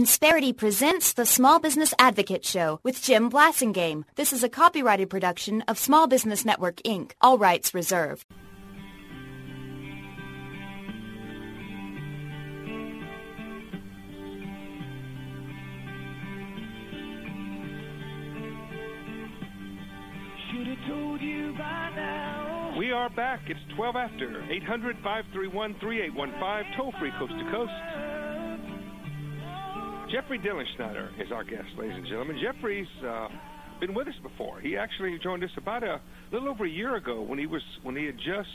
Insperity presents the Small Business Advocate Show with Jim Blasingame. This is a copyrighted production of Small Business Network, Inc., all rights reserved. We are back. It's 12 after. 800-531-3815, toll-free coast to coast. Jeffrey Dillenschneider is our guest, ladies and gentlemen. Jeffrey's been with us before. He actually joined us about a little over a year ago when he had just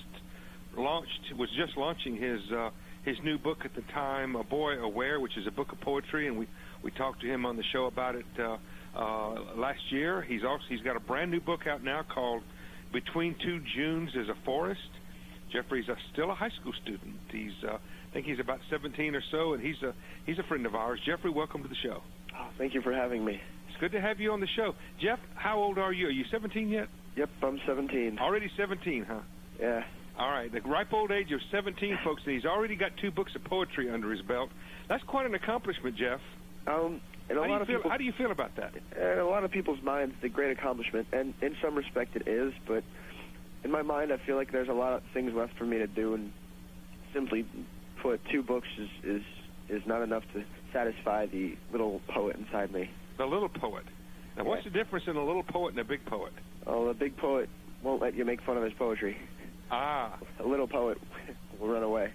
launching his new book at the time, A Boy Aware, which is a book of poetry, and we talked to him on the show about it last year. He's got a brand new book out now called Between Two Junes is a Forest. Jeffrey's still a high school student. I think he's about 17 or so, and he's a friend of ours. Jeffrey, welcome to the show. Oh, thank you for having me. It's good to have you on the show. Jeff, how old are you? Are you 17 yet? Yep, I'm 17. Already 17, huh? Yeah. All right, the ripe old age of 17, folks, and he's already got 2 books of poetry under his belt. That's quite an accomplishment, Jeff. How do you feel about that? In a lot of people's minds, it's a great accomplishment, and in some respect it is, but in my mind, I feel like there's a lot of things left for me to do, and simply put, 2 books is not enough to satisfy the little poet inside me. The little poet. Now, what's the difference in a little poet and a big poet? Oh, a big poet won't let you make fun of his poetry. Ah. A little poet will run away.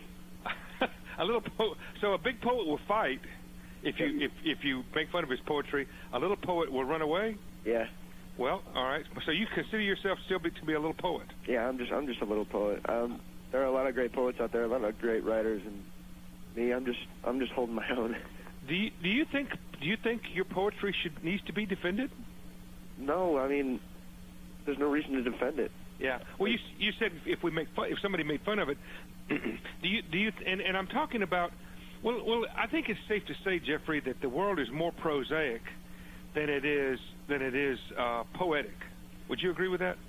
A little poet. So a big poet will fight if you make fun of his poetry. A little poet will run away? Yeah. Well, all right. So you consider yourself still to be a little poet? Yeah, I'm just a little poet. There are a lot of great poets out there, a lot of great writers, and me, I'm just holding my own. Do you think your poetry needs to be defended? No, I mean, there's no reason to defend it. Yeah. Well, you said if somebody made fun of it, do you? And I'm talking about. Well, I think it's safe to say, Jeffrey, that the world is more prosaic than it is poetic. Would you agree with that?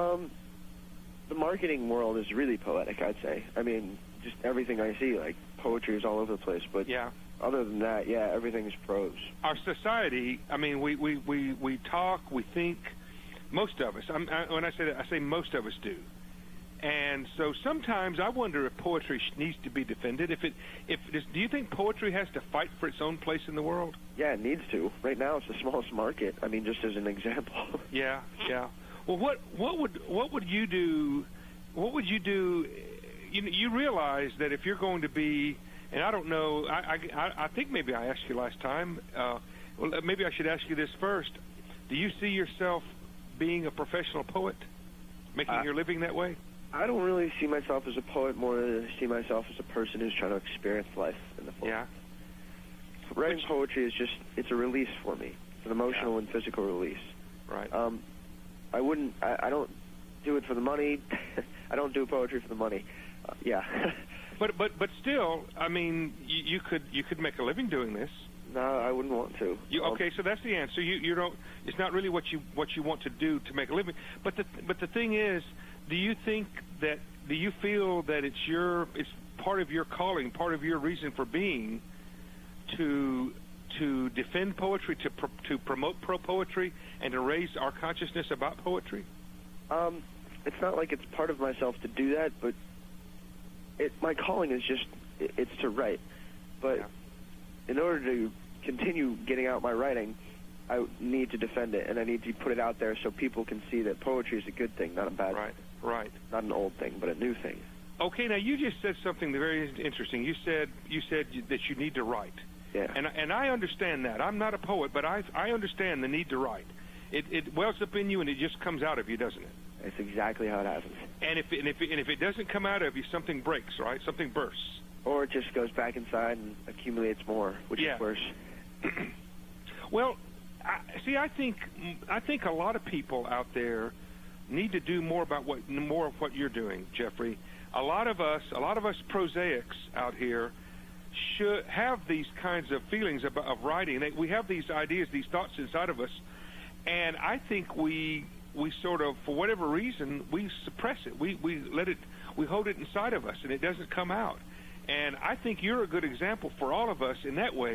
The marketing world is really poetic, I'd say. I mean, just everything I see, like poetry is all over the place. But yeah. Other than that, yeah, everything is prose. Our society, I mean, we talk, we think. Most of us. When I say that, I say most of us do. And so sometimes I wonder if poetry needs to be defended. Do you think poetry has to fight for its own place in the world? Yeah, it needs to. Right now, it's the smallest market. I mean, just as an example. Yeah. Well, what would you do? What would you do? You realize that if you're going to be, and I don't know. I think maybe I asked you last time. Well, maybe I should ask you this first. Do you see yourself being a professional poet, making your living that way? I don't really see myself as a poet more than I see myself as a person who's trying to experience life in the full. Yeah. Writing poetry is it's a release for me. It's an emotional and physical release. Right. I don't do it for the money. I don't do poetry for the money. Yeah. But still, I mean, you could make a living doing this. No, I wouldn't want to. Okay, so that's the answer. You don't. It's not really what you want to do to make a living. But the thing is, do you feel that it's part of your calling, part of your reason for being, to defend poetry, to promote poetry, and to raise our consciousness about poetry? It's not like it's part of myself to do that, but my calling is it's to write. But in order to continue getting out my writing, I need to defend it, and I need to put it out there so people can see that poetry is a good thing, not a bad thing. Right. Not an old thing, but a new thing. Okay, now you just said something very interesting. You said that you need to write. Yeah. And I understand that. I'm not a poet, but I understand the need to write. It wells up in you, and it just comes out of you, doesn't it? That's exactly how it happens. And if it doesn't come out of you, something breaks, right? Something bursts. Or it just goes back inside and accumulates more, which is worse. Well, I think a lot of people out there need to do more of what you're doing, Jeffrey. A lot of us prosaics out here should have these kinds of feelings of writing. We have these ideas, these thoughts inside of us, and I think we sort of, for whatever reason, we suppress it. We hold it inside of us, and it doesn't come out. And I think you're a good example for all of us in that way,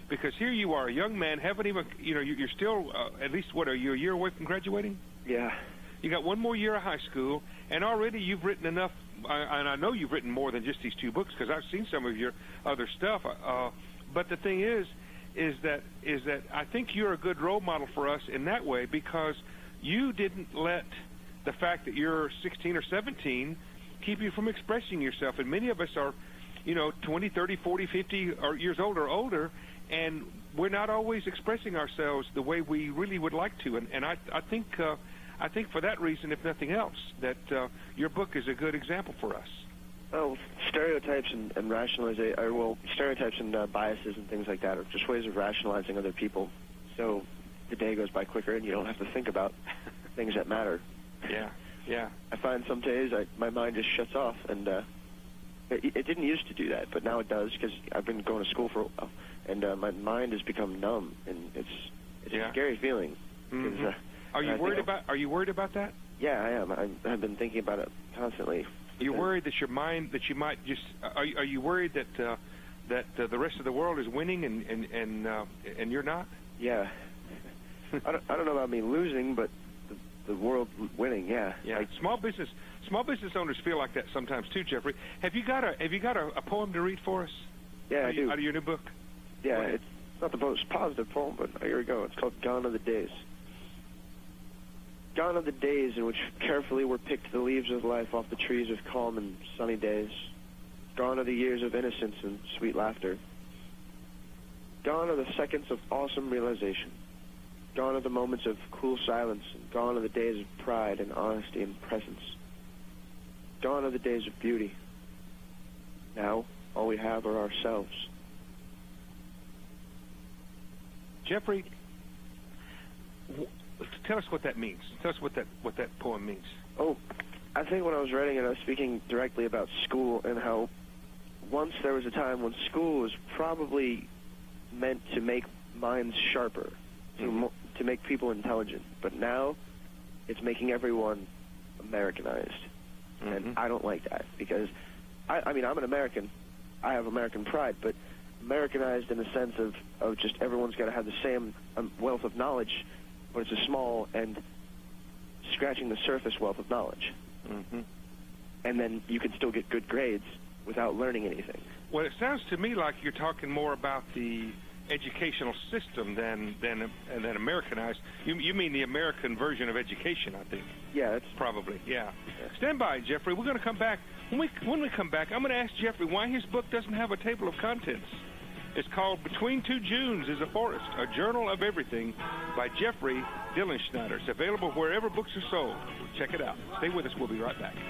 because here you are, a young man, haven't even, you're still, at least, what, are you a year away from graduating? Yeah. You got one more year of high school, and already you've written enough, and I know you've written more than just these 2 books, because I've seen some of your other stuff. But the thing is that I think you're a good role model for us in that way, because you didn't let the fact that you're 16 or 17 keep you from expressing yourself. And many of us are, 20, 30, 40, 50 years old or older, and we're not always expressing ourselves the way we really would like to. And I think for that reason, if nothing else, that your book is a good example for us. Oh, stereotypes and stereotypes and biases and things like that are just ways of rationalizing other people. So the day goes by quicker, and you don't have to think about things that matter. Yeah. I find some days my mind just shuts off, and it didn't used to do that, but now it does, because I've been going to school for a while, and my mind has become numb, and it's a scary feeling. Mm-hmm. Are you worried about that? Yeah, I am. I've been thinking about it constantly. You're worried that you might just. Are you worried that the rest of the world is winning and you're not? Yeah. I don't know about me losing, but the world winning. Yeah. Yeah. Like, small business owners feel like that sometimes too, Jeffrey. Have you got a poem to read for us? Yeah, I do. Out of your new book? Yeah, it's not the most positive poem, but here we go. It's called Gone Are the Days. Gone are the days in which carefully were picked the leaves of life off the trees of calm and sunny days. Gone are the years of innocence and sweet laughter. Gone are the seconds of awesome realization. Gone are the moments of cool silence. And gone are the days of pride and honesty and presence. Gone are the days of beauty. Now, all we have are ourselves. Jeffrey, tell us what that means. Tell us what that poem means. Oh, I think when I was writing it, I was speaking directly about school and how once there was a time when school was probably meant to make minds sharper, to make people intelligent. But now it's making everyone Americanized. Mm-hmm. And I don't like that, because, I mean, I'm an American. I have American pride, but Americanized in the sense of just everyone's got to have the same wealth of knowledge, but it's a small and scratching the surface wealth of knowledge. Mm-hmm. And then you can still get good grades without learning anything. Well, it sounds to me like you're talking more about the educational system than Americanized. You mean the American version of education, I think. Yeah, that's probably. Yeah. Stand by, Jeffrey. We're going to come back. When we come back, I'm going to ask Jeffrey why his book doesn't have a table of contents. It's called Between Two Junes is a Forest, a Journal of Everything by Jeffrey Dillenschneider. It's available wherever books are sold. Check it out. Stay with us. We'll be right back.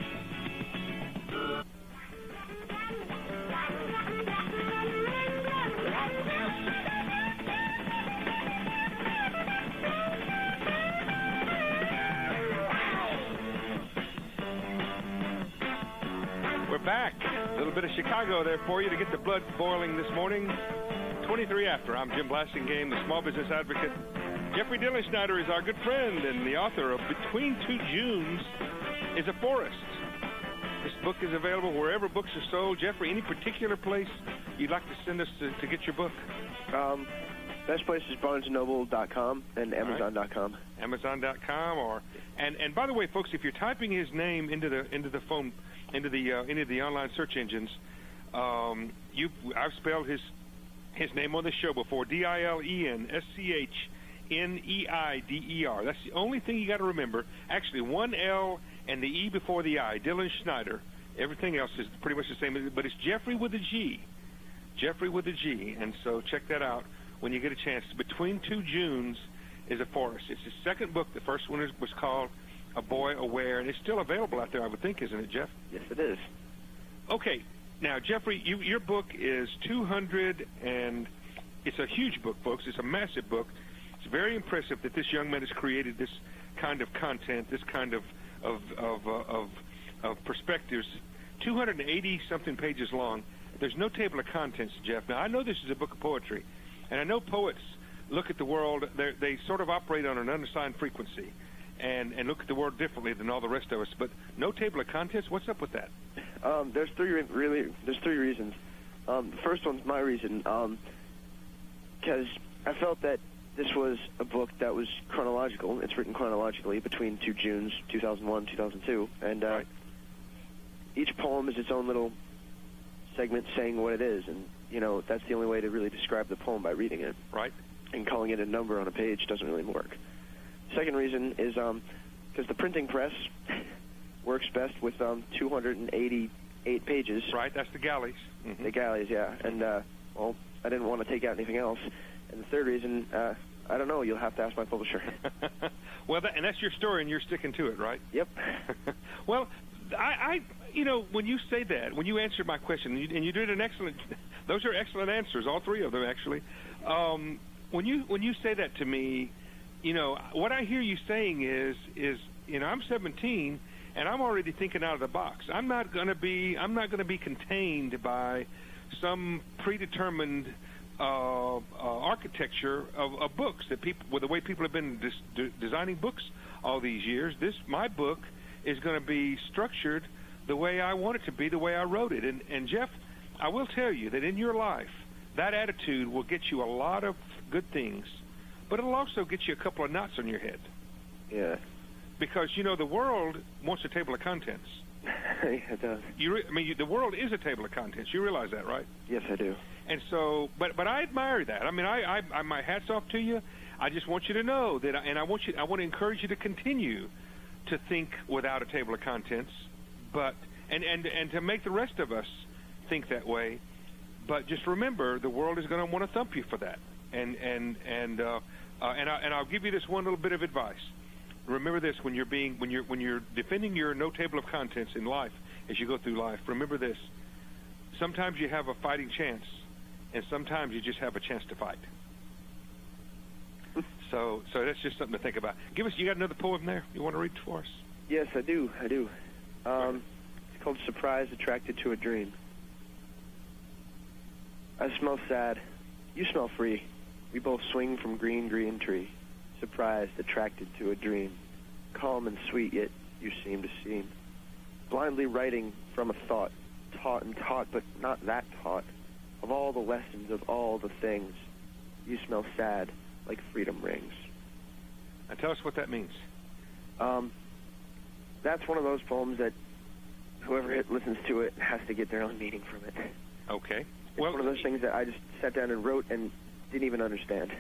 We're back. A little bit of Chicago there for you to get the blood boiling this morning. 23 after. I'm Jim Blasingame, the small business advocate. Jeffrey Dillenschneider is our good friend and the author of Between Two Junes is a Forest. This book is available wherever books are sold. Jeffrey, any particular place you'd like to send us to get your book? Best place is BarnesandNoble.com and Amazon.com. Right. Amazon.com and by the way, folks, if you're typing his name into the phone, into the online search engines, I've spelled his name on the show before, Dillenschneider. That's the only thing you got to remember. Actually, one L and the E before the I, Dillenschneider. Everything else is pretty much the same, but it's Jeffrey with a G. Jeffrey with a G, and so check that out when you get a chance. Between Two Junes is a Forest. It's his second book. The first one was called A Boy Aware, and it's still available out there, I would think, isn't it, Jeff? Yes, it is. Okay. Now, Jeffrey, your book is 200, and it's a huge book, folks. It's a massive book. It's very impressive that this young man has created this kind of content, this kind of perspectives. 280-something pages long. There's no table of contents, Jeff. Now, I know this is a book of poetry, and I know poets look at the world. They sort of operate on an unassigned frequency and look at the world differently than all the rest of us. But no table of contents? What's up with that? There's three reasons. The first one's my reason. because I felt that this was a book that was chronological. It's written chronologically between 2 Junes, 2001, 2002, and right. Each poem is its own little segment saying what it is, and, that's the only way to really describe the poem, by reading it. Right. And calling it a number on a page doesn't really work. Second reason is because the printing press works best with 288 pages. Right, that's the galleys. Mm-hmm. The galleys, yeah. And, I didn't want to take out anything else. And the third reason, I don't know. You'll have to ask my publisher. Well, and that's your story, and you're sticking to it, right? Yep. Well, I when you say that, when you answered my question, and you did an excellent, those are excellent answers, all three of them, actually. When you say that to me, what I hear you saying is I'm 17, and I'm already thinking out of the box. I'm not going to be contained by some predetermined architecture of books that people, with the way people have been designing books all these years. My book is going to be structured the way I want it to be, the way I wrote it. And Jeff, I will tell you that in your life, that attitude will get you a lot of good things, but it'll also get you a couple of knots on your head. Yeah. Because, the world wants a table of contents. It does. The world is a table of contents. You realize that, right? Yes, I do. And so, but I admire that. I mean, I my hat's off to you. I just want you to know that, and I want to encourage you to continue to think without a table of contents, but and to make the rest of us think that way. But just remember, the world is going to want to thump you for that. And I'll give you this one little bit of advice. Remember this when you're defending your no table of contents in life as you go through life. Remember this: sometimes you have a fighting chance, and sometimes you just have a chance to fight. So that's just something to think about. You got another poem there you want to read for us? Yes, I do. It's called "Surprised, Attracted to a Dream." I smell sad. You smell free. We both swing from green, green tree. Surprised, attracted to a dream. Calm and sweet, yet you seem to seem. Blindly writing from a thought. Taught and taught, but not that taught. Of all the lessons, of all the things. You smell sad, like freedom rings. Now tell us what that means. That's one of those poems that whoever listens to it has to get their own meaning from it. Okay. It's one of those things that I just sat down and wrote and didn't even understand.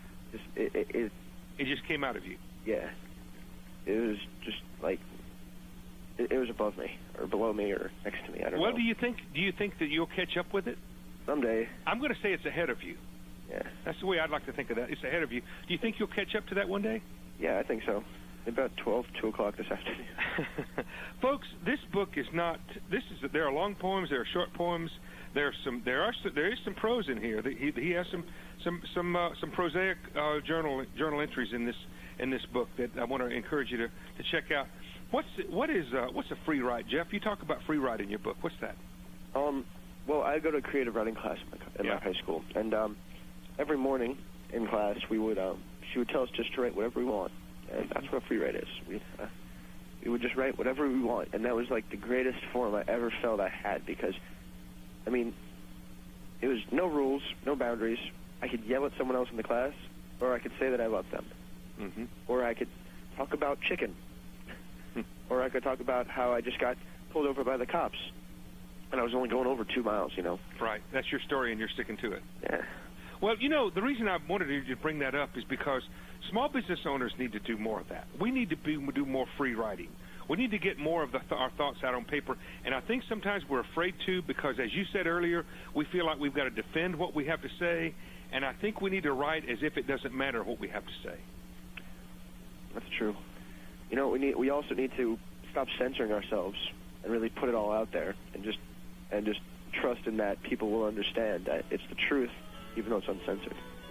It just came out of you. Yeah. It was just like it was above me or below me or next to me. I don't know. Well, do you think that you'll catch up with it? Someday. I'm going to say it's ahead of you. Yeah. That's the way I'd like to think of that. It's ahead of you. Do you think you'll catch up to that one day? Yeah, I think so. About 2 o'clock this afternoon. Folks, this book is not. There are long poems. There are short poems. There is some prose in here. He has some prosaic journal entries in this book that I want to encourage you to check out. What's a free write, Jeff? You talk about free write in your book. What's that? Well, I go to a creative writing class in my high school, and every morning in class she would tell us just to write whatever we want, and that's what free write is. We would just write whatever we want, and that was like the greatest form I ever felt I had because, I mean, it was no rules, no boundaries. I could yell at someone else in the class, or I could say that I loved them, mm-hmm. or I could talk about chicken, or I could talk about how I just got pulled over by the cops, and I was only going over 2 miles, Right. That's your story, and you're sticking to it. Yeah. Well, the reason I wanted to bring that up is because small business owners need to do more of that. We need to do more free writing. We need to get more of our thoughts out on paper, and I think sometimes we're afraid to because, as you said earlier, we feel like we've got to defend what we have to say, and I think we need to write as if it doesn't matter what we have to say. That's true. We also need to stop censoring ourselves and really put it all out there and just trust in that people will understand that it's the truth, even though it's uncensored.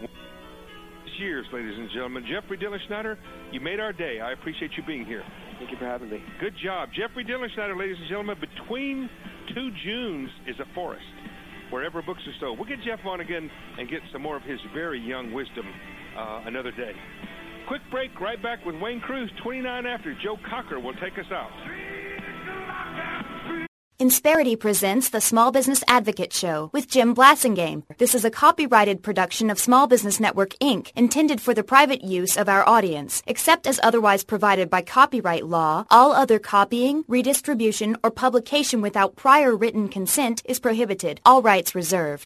Years, ladies and gentlemen. Jeffrey Dillon Schneider, you made our day. I appreciate you being here. Thank you for having me. Good job. Jeffrey Dillon Schneider, ladies and gentlemen. Between 2 Junes is a forest, wherever books are sold. We'll get Jeff on again and get some more of his very young wisdom another day. Quick break, right back with Wayne Cruz. 29 after. Joe Cocker will take us out. Insperity presents the Small Business Advocate Show with Jim Blasingame. This is a copyrighted production of Small Business Network, Inc., intended for the private use of our audience. Except as otherwise provided by copyright law, all other copying, redistribution, or publication without prior written consent is prohibited. All rights reserved.